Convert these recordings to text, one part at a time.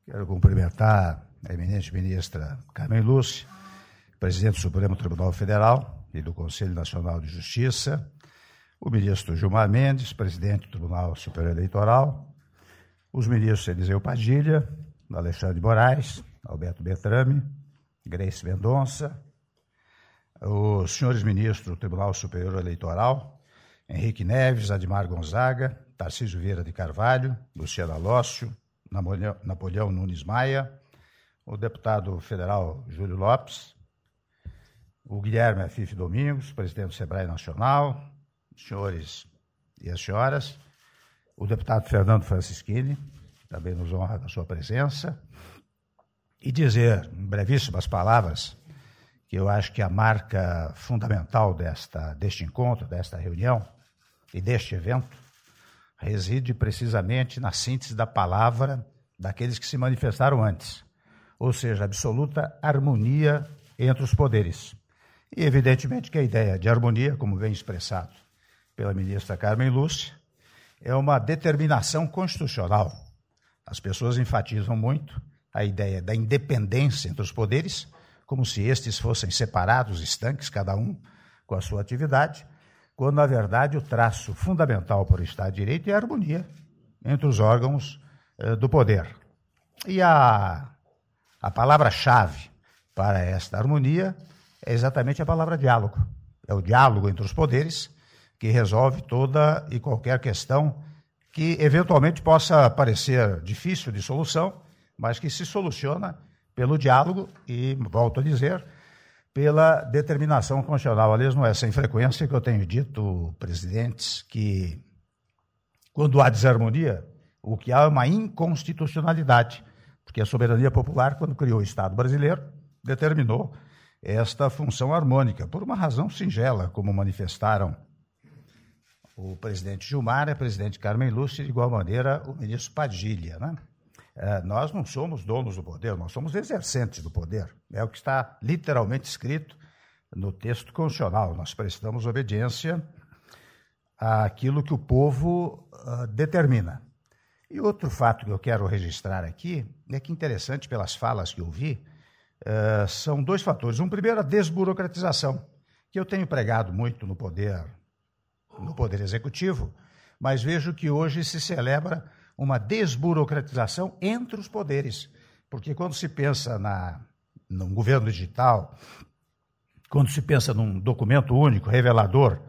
Quero cumprimentar a eminente ministra Carmen Lúcia, presidente do Supremo Tribunal Federal e do Conselho Nacional de Justiça, o ministro Gilmar Mendes, presidente do Tribunal Superior Eleitoral, os ministros Eliseu Padilha, Alexandre de Moraes, Alberto Bertrame, Grace Mendonça, os senhores ministros do Tribunal Superior Eleitoral, Henrique Neves, Admar Gonzaga, Tarcísio Vieira de Carvalho, Luciana Lócio, Napoleão Nunes Maia, o deputado federal Júlio Lopes, o Guilherme Afife Domingos, presidente do SEBRAE Nacional, os senhores e as senhoras, o deputado Fernando Francischini, que também nos honra com a sua presença, e dizer, em brevíssimas palavras, que eu acho que a marca fundamental deste encontro, desta reunião e deste evento, reside precisamente na síntese da palavra daqueles que se manifestaram antes, ou seja, absoluta harmonia entre os poderes. E, evidentemente, que a ideia de harmonia, como vem expressado pela ministra Carmen Lúcia, é uma determinação constitucional. As pessoas enfatizam muito a ideia da independência entre os poderes, como se estes fossem separados, estanques, cada um com a sua atividade, quando, na verdade, o traço fundamental para o Estado de Direito é a harmonia entre os órgãos do poder. E a palavra-chave para esta harmonia é exatamente a palavra diálogo. É o diálogo entre os poderes que resolve toda e qualquer questão que, eventualmente, possa parecer difícil de solução, mas que se soluciona pelo diálogo e, volto a dizer, pela determinação constitucional. Aliás, não é sem frequência que eu tenho dito, presidentes, que quando há desarmonia, o que há é uma inconstitucionalidade, porque a soberania popular, quando criou o Estado brasileiro, determinou esta função harmônica, por uma razão singela, como manifestaram o presidente Gilmar, a presidente Carmen Lúcia, e de igual maneira o ministro Padilha, né? Nós não somos donos do poder, nós somos exercentes do poder. É o que está literalmente escrito no texto constitucional. Nós prestamos obediência àquilo que o povo determina. E outro fato que eu quero registrar aqui é que, interessante, pelas falas que eu vi, são dois fatores. Um primeiro, a desburocratização, que eu tenho pregado muito no poder executivo, mas vejo que hoje se celebra uma desburocratização entre os poderes, porque quando se pensa num governo digital, quando se pensa num documento único, revelador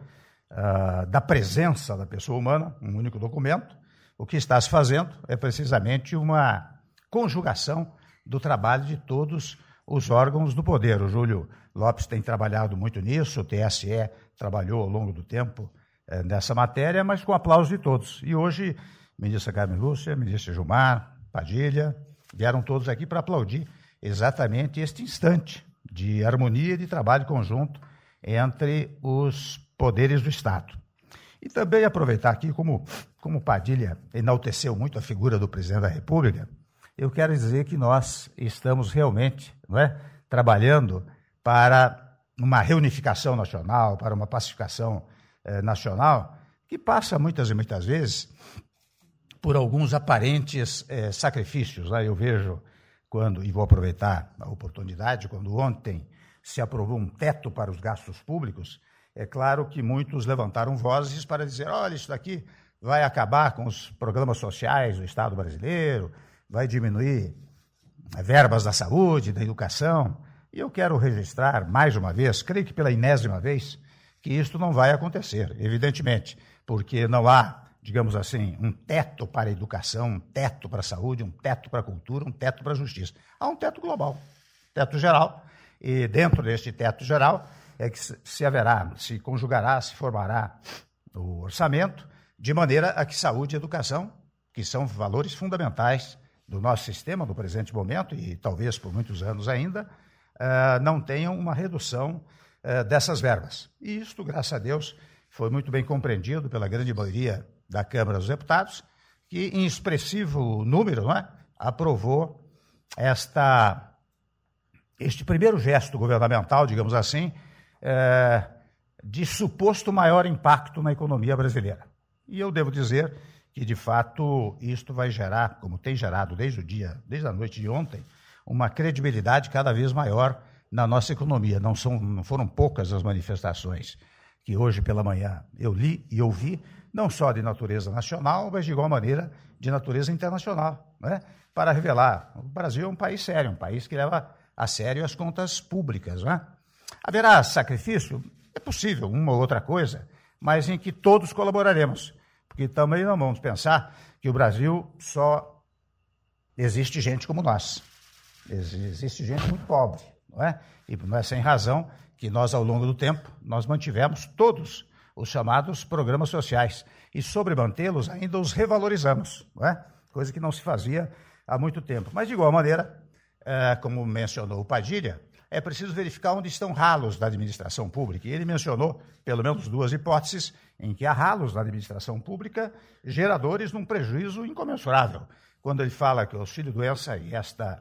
da presença da pessoa humana, um único documento, o que está se fazendo é precisamente uma conjugação do trabalho de todos os órgãos do poder. O Júlio Lopes tem trabalhado muito nisso, o TSE trabalhou ao longo do tempo nessa matéria, mas com aplauso de todos. E hoje, ministra Carmen Lúcia, ministro Gilmar, Padilha, vieram todos aqui para aplaudir exatamente este instante de harmonia e de trabalho conjunto entre os poderes do Estado. E também aproveitar aqui, como Padilha enalteceu muito a figura do presidente da República, eu quero dizer que nós estamos realmente, trabalhando para uma reunificação nacional, para uma pacificação nacional, que passa muitas e muitas vezes por alguns aparentes sacrifícios. Eu vejo e vou aproveitar a oportunidade, quando ontem se aprovou um teto para os gastos públicos, é claro que muitos levantaram vozes para dizer, olha, isso daqui vai acabar com os programas sociais do Estado brasileiro, vai diminuir verbas da saúde, da educação. E eu quero registrar mais uma vez, creio que pela 10ª vez, que isto não vai acontecer, evidentemente, porque não há, digamos assim, um teto para a educação, um teto para a saúde, um teto para a cultura, um teto para a justiça. Há um teto global, teto geral, e dentro deste teto geral é que se conjugará, se formará o orçamento, de maneira a que saúde e educação, que são valores fundamentais do nosso sistema no presente momento, e talvez por muitos anos ainda, não tenham uma redução dessas verbas. E isto, graças a Deus, foi muito bem compreendido pela grande maioria da Câmara dos Deputados, que, em expressivo número, aprovou este primeiro gesto governamental, digamos assim, de suposto maior impacto na economia brasileira. E eu devo dizer que, de fato, isto vai gerar, como tem gerado desde a noite de ontem, uma credibilidade cada vez maior na nossa economia. Não foram poucas as manifestações que hoje pela manhã eu li e ouvi, não só de natureza nacional, mas de igual maneira de natureza internacional, né? Para revelar, o Brasil é um país sério, um país que leva a sério as contas públicas, né? Haverá sacrifício? É possível, uma ou outra coisa, mas em que todos colaboraremos, porque também não vamos pensar que o Brasil só existe gente como nós. Existe gente muito pobre, não é? E não é sem razão que nós, ao longo do tempo, nós mantivemos todos os chamados programas sociais e, sobre mantê-los, ainda os revalorizamos, não é? Coisa que não se fazia há muito tempo. Mas, de igual maneira, como mencionou o Padilha, é preciso verificar onde estão ralos da administração pública. E ele mencionou, pelo menos, duas hipóteses em que há ralos na administração pública geradores de um prejuízo incomensurável. Quando ele fala que o auxílio-doença e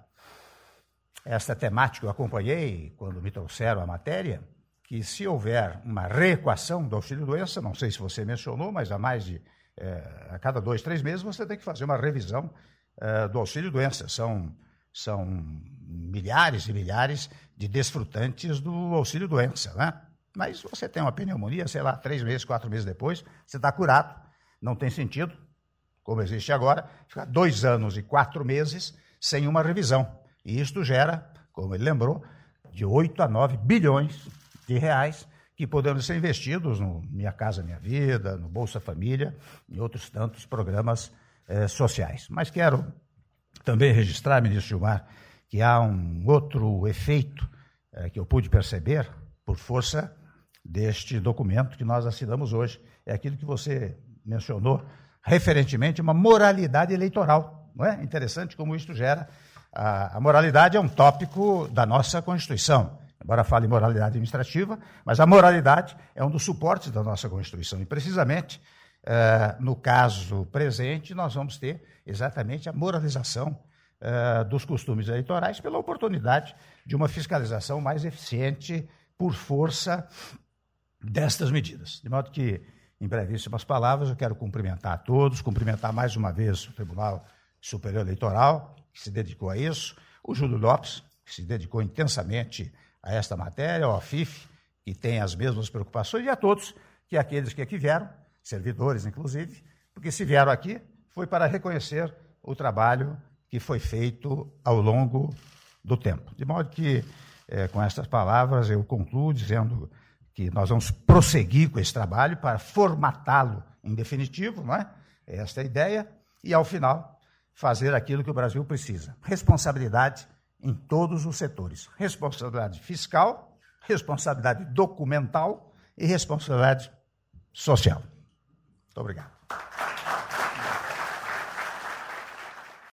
esta temática eu acompanhei quando me trouxeram a matéria, que se houver uma reequação do auxílio-doença, não sei se você mencionou, mas a cada 2, 3 meses você tem que fazer uma revisão do auxílio-doença. São milhares e milhares de desfrutantes do auxílio-doença, né? Mas você tem uma pneumonia, sei lá, 3 meses, 4 meses depois, você está curado, não tem sentido, como existe agora, ficar 2 anos e 4 meses sem uma revisão. E isto gera, como ele lembrou, de 8 a 9 bilhões de reais que podemos ser investidos no Minha Casa Minha Vida, no Bolsa Família e outros tantos programas sociais. Mas quero também registrar, ministro Gilmar, que há um outro efeito que eu pude perceber por força deste documento que nós assinamos hoje. É aquilo que você mencionou referentemente, uma moralidade eleitoral. Não é interessante como isto gera. A moralidade é um tópico da nossa Constituição, embora fale em moralidade administrativa, mas a moralidade é um dos suportes da nossa Constituição. E, precisamente, no caso presente, nós vamos ter exatamente a moralização dos costumes eleitorais pela oportunidade de uma fiscalização mais eficiente por força destas medidas. De modo que, em brevíssimas palavras, eu quero cumprimentar a todos, cumprimentar mais uma vez o Tribunal Superior Eleitoral, que se dedicou a isso, o Júlio Lopes, que se dedicou intensamente a esta matéria, ao AFIF, que tem as mesmas preocupações, e a todos aqueles que aqui vieram, servidores inclusive, porque se vieram aqui foi para reconhecer o trabalho que foi feito ao longo do tempo. De modo que, com estas palavras, eu concluo dizendo que nós vamos prosseguir com esse trabalho para formatá-lo em definitivo, não é? Esta é a ideia, e ao final fazer aquilo que o Brasil precisa. Responsabilidade em todos os setores. Responsabilidade fiscal, responsabilidade documental e responsabilidade social. Muito obrigado.